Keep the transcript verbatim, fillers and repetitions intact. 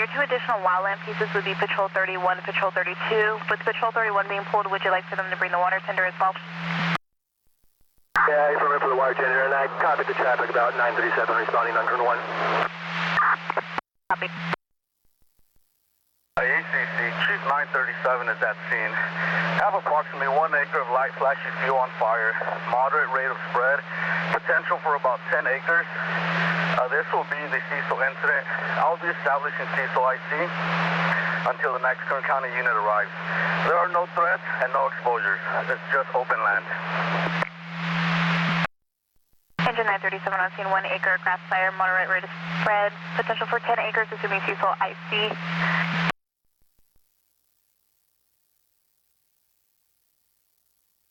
two additional wildland pieces would be Patrol thirty-one and Patrol thirty-two. With Patrol thirty-one being pulled, would you like for them to bring the water tender as well? Yeah, affirmative for the water tender, and I copied the traffic about nine thirty-seven, responding on turn one. Copy. A C C, Chief nine thirty-seven is at scene. Have approximately one acre of light flashy fuel on fire, moderate rate of spread, potential for about ten acres. Uh, this will be the Cecil incident. I'll be establishing Cecil I C until the next Kern County unit arrives. There are no threats and no exposures. It's just open land. Engine nine thirty-seven on scene, one acre grass fire, moderate rate of spread, potential for ten acres, assuming Cecil I C.